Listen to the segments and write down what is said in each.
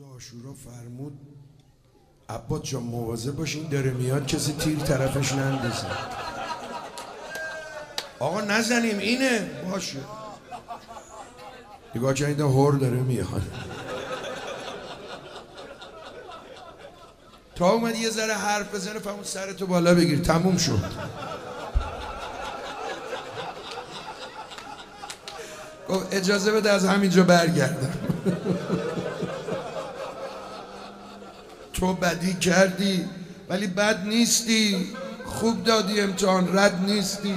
عاشورا فرمود عباس جان مواظب باشین داره میاد کسی تیر طرفش نندازه. آقا نزنیم اینه باشه. نگاه کردن هور داره میاد. تا اومد یه ذره حرف بزنه فهمون سرتو بالا بگیر تموم شد. گفت اجازه بده از همینجا برگردم. تو بدی کردی ولی بد نیستی، خوب دادی امتحان، رد نیستی.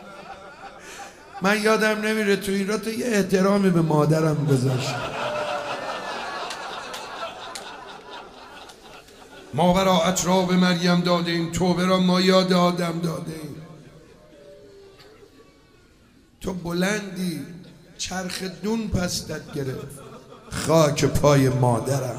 من یادم نمیره تو این را تو یه احترامی به مادرم گذاشت. ما براعت را به مریم دادیم، توبه را ما یاد آدم دادیم. تو بلندی چرخ دون پستت گرفت، خاک پای مادرم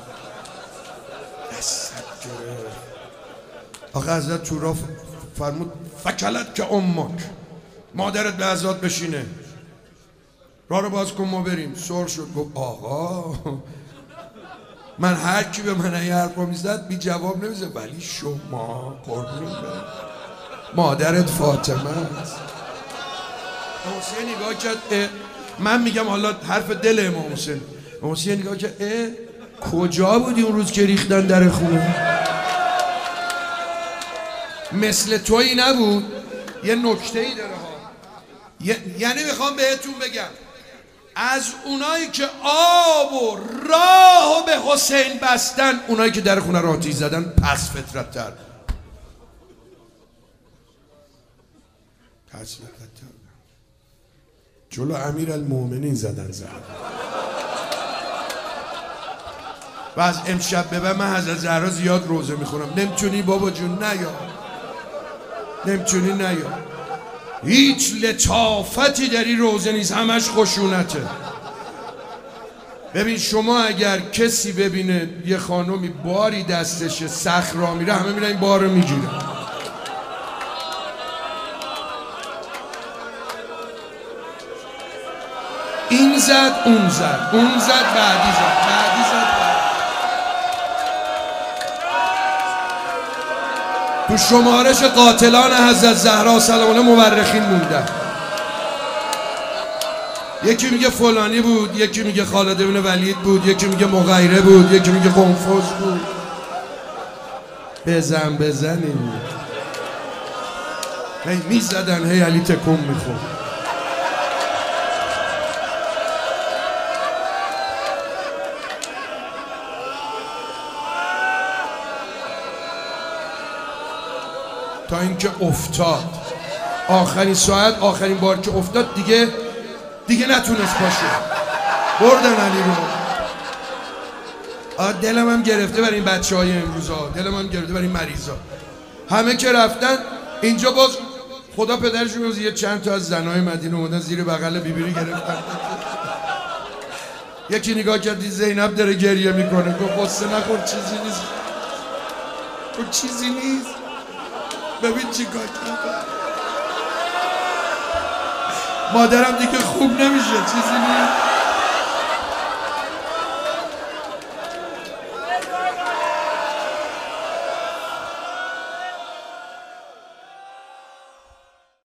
دستت گرفت. آخه حضرت تورا فرمود فکلت که امک، مادرت به عزات بشینه، راه رو باز کن ما بریم. سر شد گفت آقا من هر کی به من این حرف رو میزد بی جواب نمیزد، ولی شما قربون برم مادرت فاطمه است. حسین نگاه کرد، من میگم حالا حرف دل امام حسین. حسین نگاه کرد کجا بودی اون روز که ریختن در خونه؟ مثل تویی نبود. یه نکته ای داره ها، یعنی میخوام بهتون بگم از اونایی که آب و راه و به حسین بستن، اونایی که در خونه را آتیش زدن پس فطرت تر، پس فطرت تر جلو امیر المومنین زدن و از امشب به بعد من حضرت زهرا زیاد روزه میخونم. نمیتونی بابا جون نیا، نمیتونی نیا، هیچ لطافتی در این روزه نیست، همش خشونته. ببین شما اگر کسی ببینه یه خانومی باری دستشه سخت را میره، همه میرن این بار رو میگیره. این زد اون زد، اون زد بعدی زد، بعدی زد. تو شمارش قاتلان حضرت زهرا سلام الله مورخین موندن. یکی میگه فلانی بود، یکی میگه خالد بن ولید بود، یکی میگه مغیره بود، یکی میگه قنفذ بود. بزنیم هی میزدن، هی علی تکون میخورد. تا اینکه افتاد آخرین ساعت، آخرین بار که افتاد دیگه نتونست باشه، بردن علی رو. دلم هم گرفته برای این بچه های امروز ها، دلم هم گرفته برای این مریض ها. همه که رفتن اینجا باز خدا پدرشون روز یه چند تا از زنهای مدینه اومدن زیر بغل بیبی گرفتن. یکی نگاه کردی زینب داره گریه میکنه، گفت قصه نخور چیزی نیست. گفت چیزی نیست، ببین چی کار کرد. مادرم دیگه خوب نمیشه، چیزی نیست.